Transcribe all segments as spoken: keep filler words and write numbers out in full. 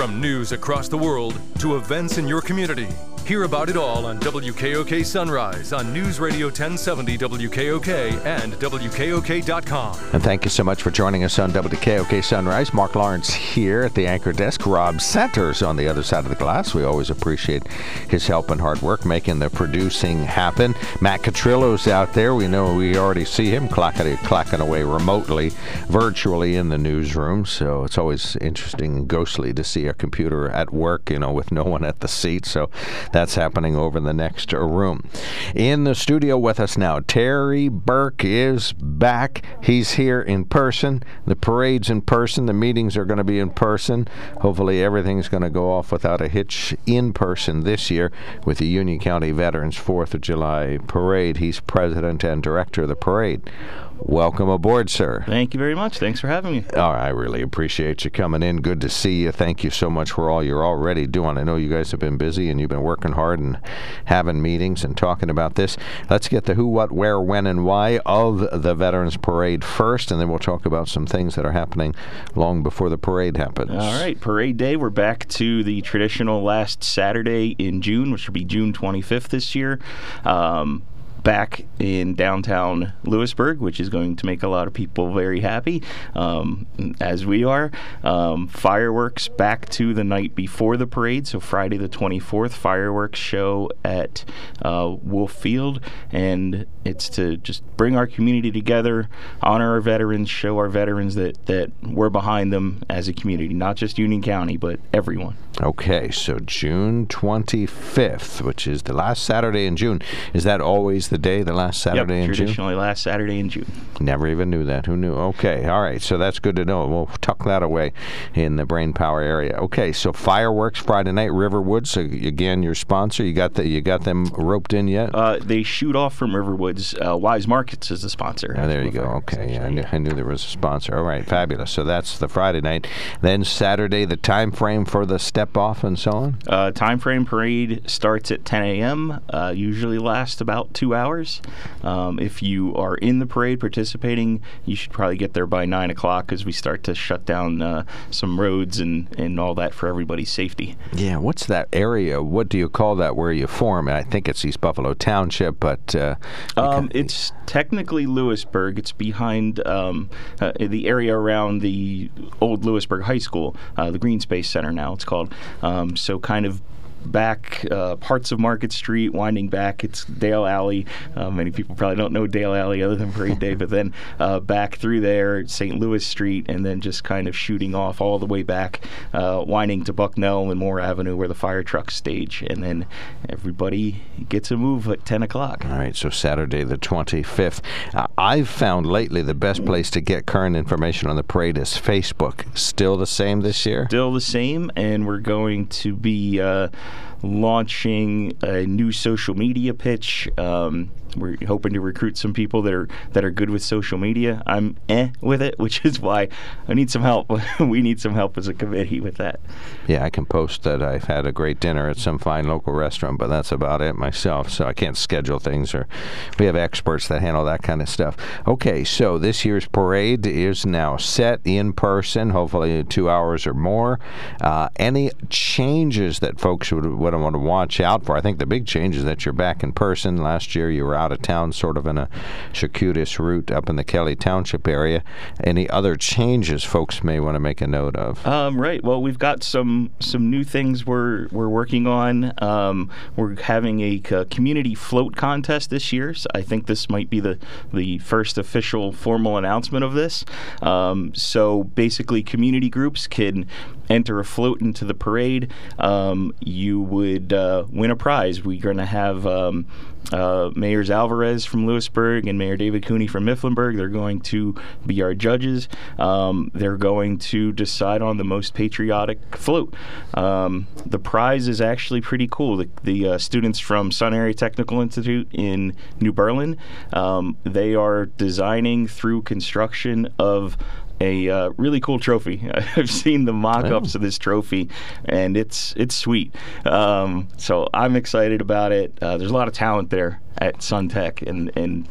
From news across the world to events in your community, hear about it all on W K O K Sunrise on News Radio ten seventy W K O K and W K O K dot com. And thank you so much for joining us on W K O K Sunrise. Mark Lawrence here at the anchor desk. Rob Centers on the other side of the glass. We always appreciate his help and hard work making the producing happen. Matt Catrillo's out there. We know we already see him clacking, clacking away remotely, virtually in the newsroom. So it's always interesting and ghostly to see a computer at work, you know, with no one at the seat. So that's happening over in the next room. In the studio with us now, Terry Burke is back. He's here in person. The parade's in person. The meetings are going to be in person. Hopefully everything's going to go off without a hitch in person this year with the Union County Veterans fourth of July Parade. He's president and director of the parade. Welcome aboard, sir. Thank you very much. Thanks for having me. Oh, I really appreciate you coming in. Good to see you. Thank you so much for all you're already doing. I know you guys have been busy and you've been working hard and having meetings and talking about this. Let's get the who, what, where, when, and why of the Veterans Parade first, and then we'll talk about some things that are happening long before the parade happens. All right. Parade Day, we're back to the traditional last Saturday in June, which will be June twenty-fifth this year. Um, back in downtown Lewisburg, which is going to make a lot of people very happy, um, as we are. Um, fireworks back to the night before the parade, so Friday the twenty-fourth, fireworks show at uh, Wolf Field, and it's to just bring our community together, honor our veterans, show our veterans that, that we're behind them as a community, not just Union County, but everyone. Okay, so June twenty-fifth, which is the last Saturday in June. Is that always the day, the last Saturday yep, in June? Traditionally last Saturday in June. Never even knew that. Who knew? Okay, all right, so that's good to know. We'll tuck that away in the Brain Power area. Okay, so fireworks Friday night, Riverwoods. So again, your sponsor. You got the, you got them roped in yet? Uh, they shoot off from Riverwoods. Uh, Wise Markets is the sponsor. Oh, there you go. Okay, yeah, I knew, I knew there was a sponsor. All right, fabulous. So that's the Friday night. Then Saturday, the time frame for the step off and so on? Uh, time frame parade starts at ten a.m., uh, usually lasts about two hours. Um, if you are in the parade participating, you should probably get there by nine o'clock because we start to shut down uh, some roads and, and all that for everybody's safety. Yeah, what's that area? What do you call that where you form? I think it's East Buffalo Township, but... Uh, um, it's technically Lewisburg. It's behind um, uh, the area around the old Lewisburg High School, uh, the Green Space Center now it's called. Um, so kind of back uh, parts of Market Street, winding back, it's Dale Alley. Uh, many people probably don't know Dale Alley other than Parade Day, but then uh, back through there, Saint Louis Street, and then just kind of shooting off all the way back, uh, winding to Bucknell and Moore Avenue where the fire trucks stage, and then everybody gets a move at ten o'clock. All right, so Saturday the twenty-fifth. Uh, I've found lately the best place to get current information on the parade is Facebook. Still the same this year? Still the same, and we're going to be uh, launching a new social media pitch. Um, we're hoping to recruit some people that are that are good with social media. I'm eh with it, which is why I need some help. We need some help as a committee with that. Yeah, I can post that I've had a great dinner at some fine local restaurant, but that's about it myself, so I can't schedule things, or we have experts that handle that kind of stuff. Okay, so this year's parade is now set in person, hopefully two hours or more. Uh, any changes that folks would, would want to watch out for? I think the big change is that you're back in person. Last year you were out of town, sort of in a circuitous route up in the Kelly Township area. Any other changes folks may want to make a note of? Um, right. Well, we've got some some new things we're we're working on. Um, we're having a c- community float contest this year. So I think this might be the the first official formal announcement of this. Um, so basically, community groups can enter a float into the parade. Um, you would uh, win a prize. We're going to have um, uh, Mayor Alvarez from Lewisburg and Mayor David Cooney from Mifflinburg. They're going to be our judges. Um, they're going to decide on the most patriotic float. Um, the prize is actually pretty cool. The, the uh, students from Sun Area Technical Institute in New Berlin, um, they are designing through construction of a uh, really cool trophy. I've seen the mock-ups oh. of this trophy, and it's it's sweet. Um, so I'm excited about it. Uh, there's a lot of talent there at Sun Tech, and and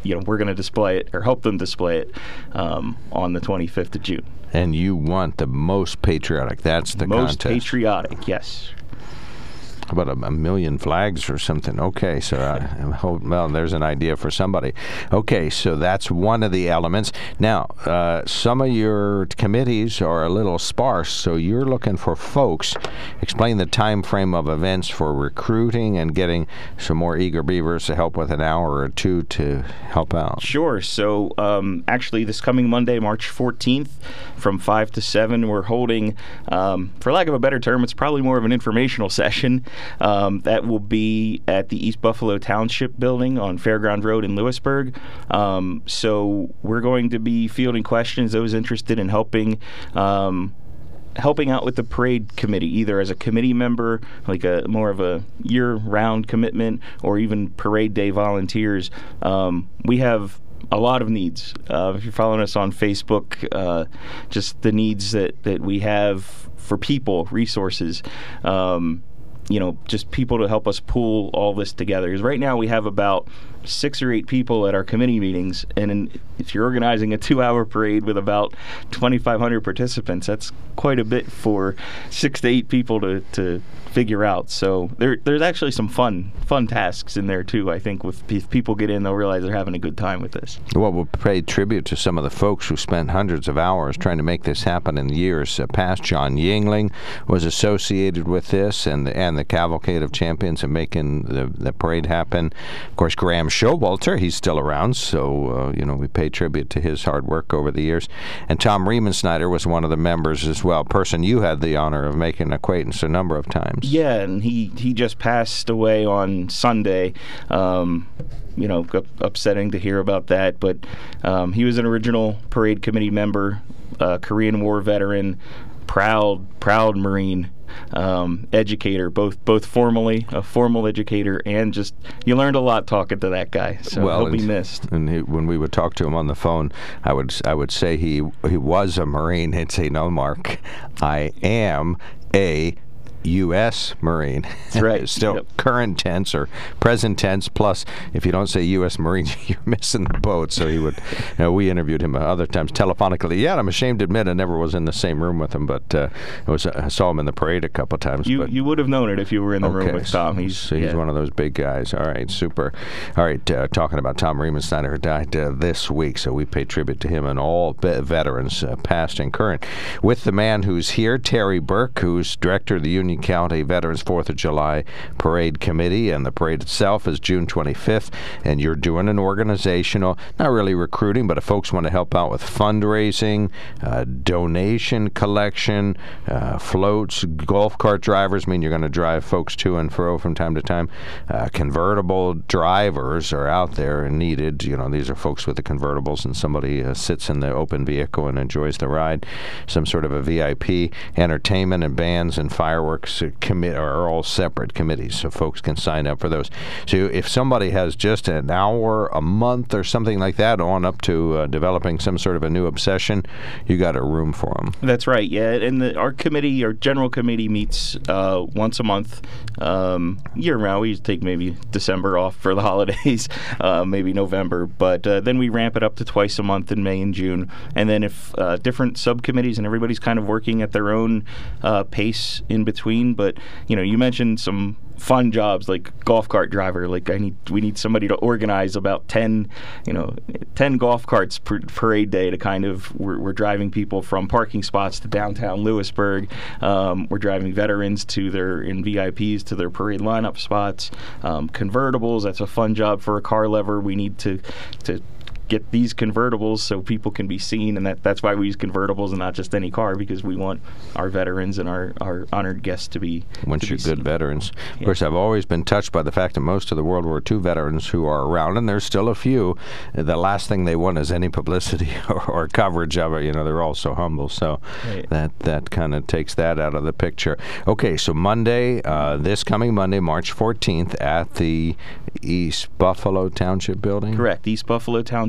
you know, we're going to display it or help them display it um, on the twenty-fifth of June. And you want the most patriotic. That's the most contest. patriotic, yes. About a, a million flags or something. Okay, so uh, well, there's an idea for somebody. Okay, so that's one of the elements. Now, uh, some of your committees are a little sparse, so you're looking for folks. Explain the time frame of events for recruiting and getting some more eager beavers to help with an hour or two to help out. Sure. So um, actually, this coming Monday, March fourteenth, from five to seven, we're holding, um, for lack of a better term, it's probably more of an informational session. Um, that will be at the East Buffalo Township building on Fairground Road in Lewisburg. Um, so we're going to be fielding questions, those interested in helping um, helping out with the parade committee, either as a committee member, like a more of a year-round commitment, or even parade day volunteers. Um, we have a lot of needs. Uh, if you're following us on Facebook, uh, just the needs that, that we have for people, resources, um, you know, just people to help us pull all this together. Because right now we have about six or eight people at our committee meetings, and in, if you're organizing a two-hour parade with about twenty-five hundred participants, that's quite a bit for six to eight people to, to figure out. So there, there's actually some fun fun tasks in there, too. I think with, if people get in, they'll realize they're having a good time with this. Well, we'll pay tribute to some of the folks who spent hundreds of hours trying to make this happen in the years uh, past. John Yingling was associated with this, and, and the Cavalcade of Champions of making the, the parade happen. Of course, Graham Showalter, he's still around, so uh, you know, we pay tribute to his hard work over the years. And Tom Riemensnyder was one of the members as well, person you had the honor of making acquaintance a number of times. Yeah, and he, he just passed away on Sunday. Um, you know, upsetting to hear about that, but um, he was an original parade committee member, uh, Korean War veteran, proud, proud Marine. Um, educator, both both formally, a formal educator, and just, you learned a lot talking to that guy, so well, he'll be missed. And he, when we would talk to him on the phone, I would I would say he he was a Marine. He'd say, "No, Mark, I am a U S Marine." That's right. Still yep. current tense or present tense. Plus, if you don't say U S Marine, you're missing the boat. So he would, you know, we interviewed him other times telephonically. Yeah, I'm ashamed to admit I never was in the same room with him, but uh, it was I saw him in the parade a couple of times. You but, you would have known it if you were in the okay, room with Tom. He's, so he's yeah. one of those big guys. All right, super. All right, uh, talking about Tom Riemensnyder, who died uh, this week, so we pay tribute to him and all veterans, uh, past and current, with the man who's here, Terry Burke, who's director of the Union County Veterans fourth of July Parade Committee, and the parade itself is June twenty-fifth, and you're doing an organizational, not really recruiting, but if folks want to help out with fundraising, uh, donation collection, uh, floats, golf cart drivers, I mean, you're going to drive folks to and fro from time to time. Uh, convertible drivers are out there and needed. You know, these are folks with the convertibles, and somebody uh, sits in the open vehicle and enjoys the ride. Some sort of a V I P. Entertainment and bands and fireworks uh, commit are all separate committees, so folks can sign up for those. So if somebody has just an hour a month or something like that, on up to uh, developing some sort of a new obsession, you got a room for them. That's right, yeah. And the, our committee, our general committee, meets uh, once a month, um, year round. We take maybe December off for the holidays, uh, maybe November, but uh, then we ramp it up to twice a month in May and June. And then if uh, different subcommittees, and everybody's kind of working at their own uh, pace in between, but you know, you mentioned some fun jobs like golf cart driver. Like I need, we need somebody to organize about ten, you know, ten golf carts per parade day to kind of. We're, we're driving people from parking spots to downtown Lewisburg. Um, we're driving veterans to their in V I Ps to their parade lineup spots. Um, convertibles. That's a fun job for a car lever. We need to to. get these convertibles so people can be seen, and that, that's why we use convertibles and not just any car, because we want our veterans and our, our honored guests to be Once to you're be good seen. Veterans. Of yeah. course, I've always been touched by the fact that most of the World War Two veterans who are around, and there's still a few, the last thing they want is any publicity or, or coverage of it. You know, they're all so humble, so right. that, that kind of takes that out of the picture. Okay, so Monday, uh, this coming Monday, March fourteenth, at the East Buffalo Township building? Correct, East Buffalo Township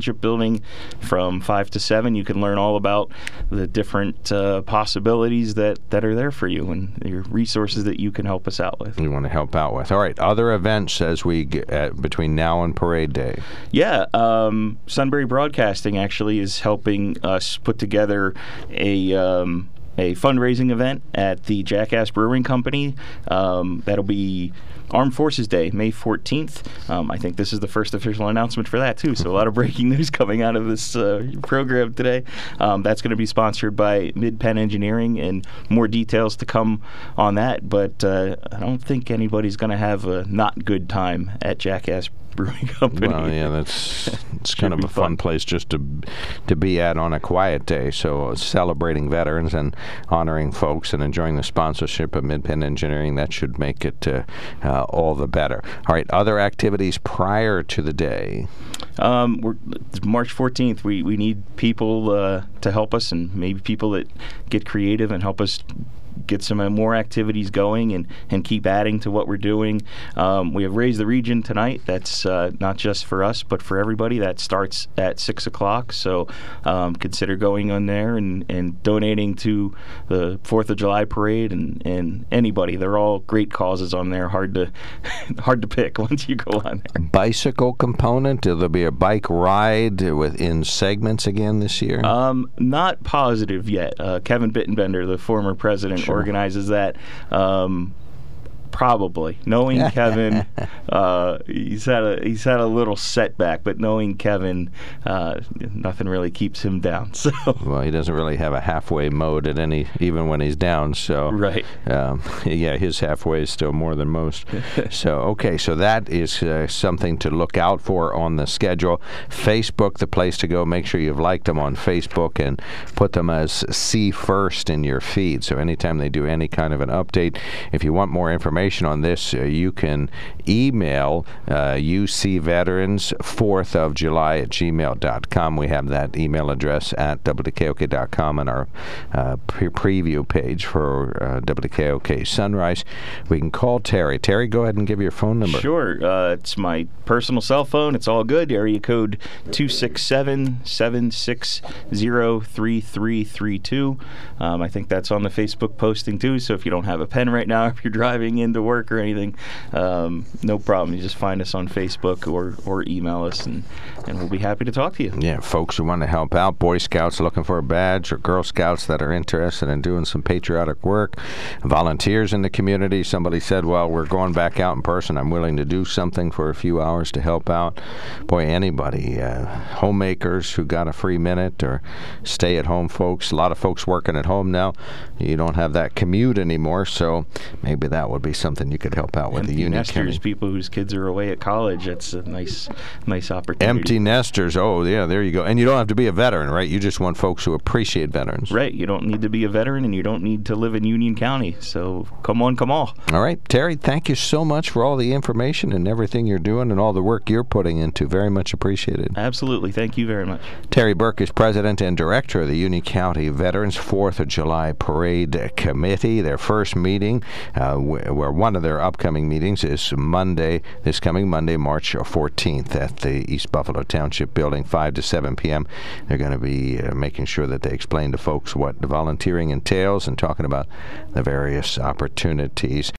Township building from five to seven. You can learn all about the different uh, possibilities that, that are there for you and your resources that you can help us out with. You want to help out with. All right, other events as we get uh, between now and Parade Day. Yeah, um, Sunbury Broadcasting actually is helping us put together a um, a fundraising event at the Jackass Brewing Company. Um, that'll be Armed Forces Day, May fourteenth. Um, I think this is the first official announcement for that, too, so a lot of breaking news coming out of this uh, program today. Um, that's going to be sponsored by Mid-Penn Engineering, and more details to come on that, but uh, I don't think anybody's going to have a not good time at Jackass Brewing Company. Well, yeah, that's it's kind of a fun, fun place just to to be at on a quiet day. So uh, celebrating veterans and honoring folks and enjoying the sponsorship of Mid-Penn Engineering, that should make it uh, uh, all the better. All right, other activities prior to the day. Um, we're it's March fourteenth. We we need people uh, to help us, and maybe people that get creative and help us get some uh, more activities going and, and keep adding to what we're doing. Um, we have Raise the Region tonight. That's uh, not just for us, but for everybody. That starts at six o'clock. So um, consider going on there and, and donating to the fourth of July parade and, and anybody. They're all great causes on there. Hard to hard to pick once you go on there. Bicycle component? Will there be a bike ride within segments again this year? Um, not positive yet. Uh, Kevin Bittenbender, the former president, Sure. organizes that. Um, Probably, knowing Kevin, uh, he's had a he's had a little setback, but knowing Kevin, uh, nothing really keeps him down. So well, he doesn't really have a halfway mode at any, even when he's down. So right, um, yeah, his halfway is still more than most. So okay, so that is uh, something to look out for on the schedule. Facebook, the place to go. Make sure you've liked them on Facebook and put them as see first in your feed. So anytime they do any kind of an update, if you want more information on this, uh, you can email uh, U C Veterans fourth of July at gmail dot com. We have that email address at W K O K dot com on our uh, pre- preview page for uh, W K O K Sunrise. We can call Terry. Terry, go ahead and give your phone number. Sure. Uh, it's my personal cell phone. It's all good. Area code two six seven, seven six zero, three three three two. Um, I think that's on the Facebook posting, too, so if you don't have a pen right now, if you're driving in to work or anything, um, no problem. You just find us on Facebook or, or email us, and, and we'll be happy to talk to you. Yeah, folks who want to help out, Boy Scouts looking for a badge, or Girl Scouts that are interested in doing some patriotic work, volunteers in the community. Somebody said, well, we're going back out in person. I'm willing to do something for a few hours to help out. Boy, anybody, uh, homemakers who got a free minute, or stay-at-home folks. A lot of folks working at home now. You don't have that commute anymore, so maybe that would be something you could help out with. Empty the Union nesters, County. People whose kids are away at college. That's a nice, nice opportunity. Empty nesters. Oh, yeah, there you go. And you don't have to be a veteran, right? You just want folks who appreciate veterans. Right. You don't need to be a veteran, and you don't need to live in Union County. So come on, come all. All right, Terry, thank you so much for all the information and everything you're doing and all the work you're putting into. Very much appreciated. Absolutely. Thank you very much. Terry Burke is president and director of the Union County Veterans fourth of July Parade Committee. Their first meeting, uh, where one of their upcoming meetings is Monday, this coming Monday, March fourteenth at the East Buffalo Township Building, five to seven p.m. They're going to be uh, making sure that they explain to folks what the volunteering entails and talking about the various opportunities.